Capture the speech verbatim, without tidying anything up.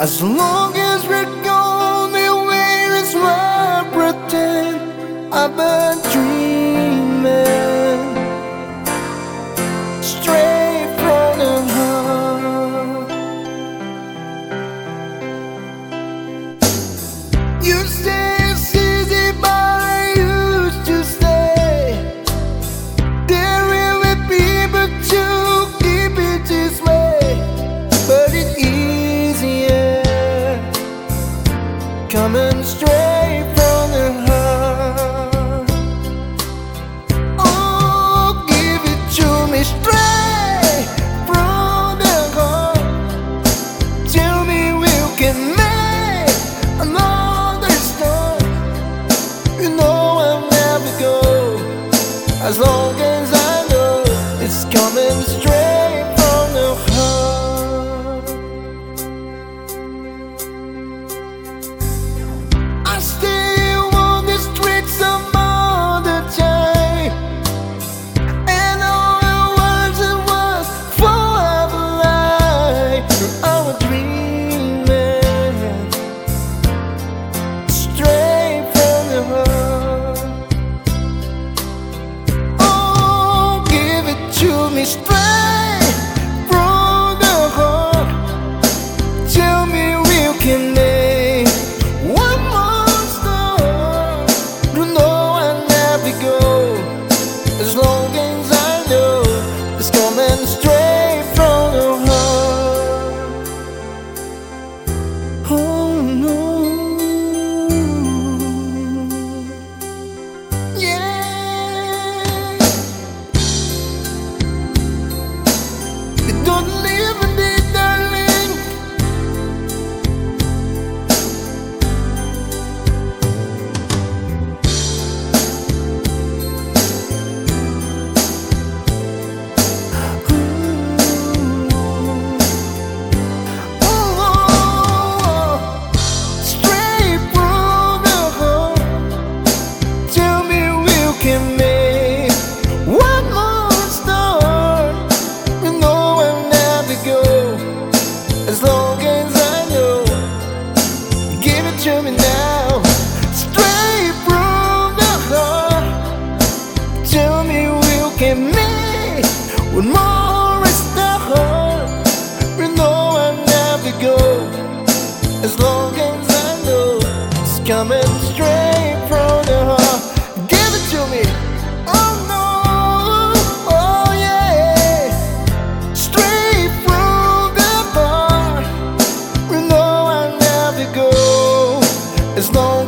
As long as we're gone, where is my pretend? I've been dreaming straight from the heart. You say it's easy, but I used to say there will be people to keep it this way, but it's easier coming straight from the heart. Oh, give it to me straight from the heart. Tell me we can make another start. You know I'll never go, as long as I know it's coming straight from the heart. I stay on the streets some other time, and all the words it was forever like I was dreaming straight from the heart. Oh, give it to me straight from the heart. Tell me we can make one more start. You know I'll never go, as long as I know it's coming straight from the heart. Oh no, yeah. You don't leave me, darling. Oh, straight from the heart. Tell me we can make one more start. You know I'll never go, as long as I know. Give it to me now, straight from the heart. Tell me we can make one more start. You know I'll never go, as long as I know it's coming straight from the heart. Give it to me, oh no, oh yeah, straight from the heart. You know I'll never go, as long